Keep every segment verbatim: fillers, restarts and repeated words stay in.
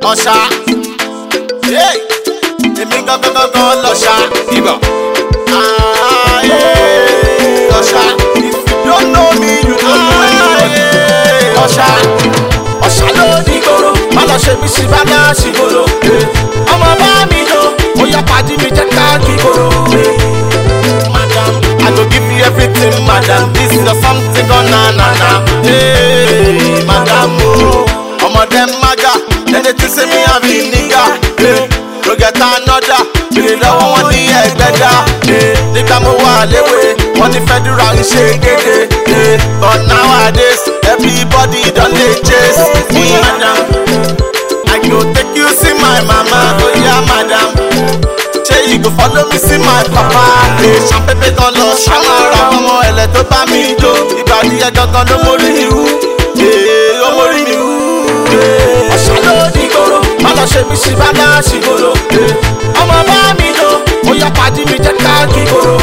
Ọ̀ṣà, èmi gangan gangan lọ̀ṣà. Ibà. Ọ̀ṣà, if you don't know me, you don't know anybody. Ọ̀ṣà, ọ̀ṣà ló ní gbòòrò, má lọ ṣe mí sí bàbá ṣìgbòrò. Ọmọ bá mi lò, ó yá pàdé mi jẹ́ ká kí gbòòrò. Madam, I go give you everything, madam. This is your something on na na na. Hey, madam, oh, ọmọ dem maga, then they say me have a nigga. Hey, go get another, bèrè lọ́wọ́ wọn ní ẹgbẹ́dá. Hey, nígbà mo wà léwe, wọ́n ní federal ń ṣe kéde. Hey, but nowadays, everybody don dey chase me, madam. I go take you see my mama, oh yeah, madam. Say you go follow me see my papa. Hey, ṣàpépé kan lọ ṣàmàrà ọmọ ẹlẹ tó bá mi jó. Ìbàdí ẹ gangan ló mórí mi wú. Ee, ó mórí mi wú. Ọ̀ṣà ló ní gbòòrò, má lọ ṣe mí sí bàbá ṣìgbòrò. Ọmọ bá mi lò, ó yá pàdé mi jẹ́ ká kí gbòòrò.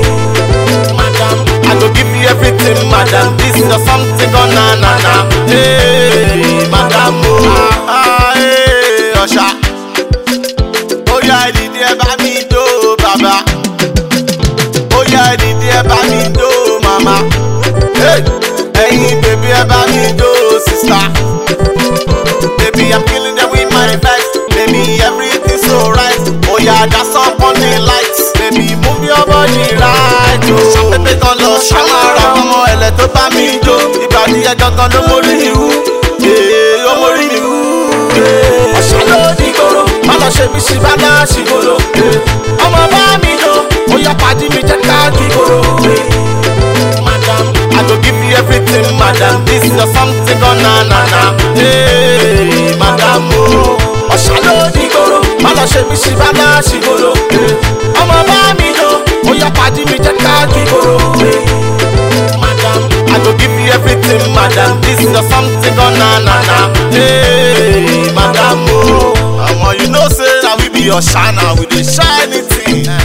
Madam, I go give you everything, madam. This is your something on na na na. Hey, madam, oh, ah, hey, Ọ̀ṣà. Oya ìdíje ẹ bá mi jó bàbá. Oya ìdíje ẹ bá mi jó màmá. Ẹyin bèbí ẹ bá mi jó sista. Baby, I'm killing them with my vibes. Baby, everything's so right. Oya that's up on the lights. Baby, move your body right. Ṣàpépé kan lọ ṣàmàrà ọmọ ẹlẹ tó bá mi jó. Ìbàdí ẹ gangan ló mórí mi wú. Ee, ó mórí mi wú. Ọ̀ṣà ló ní gbòòrò, má lọ ṣe mí sí bàbá ṣìgbòrò. Ọmọ bá mi lò, ó yá pàdé mi jẹ́ ká kí gbòòrò. Madam, I go give you everything, madam. This is your something on na na na. Hey, madam, oh, Ọ̀ṣà ló ní gbòòrò, má lọ ṣe mí sí bàbá ṣìgbòrò. Ọmọ bá mi lò, ó yá pàdé mi jẹ́ ká kí gbòòrò. Madam, I go give you everything, madam. This is your something on na na na. Hey, madam, oh, Omo, you know say na we be Ọ̀ṣà na we dey shine anything.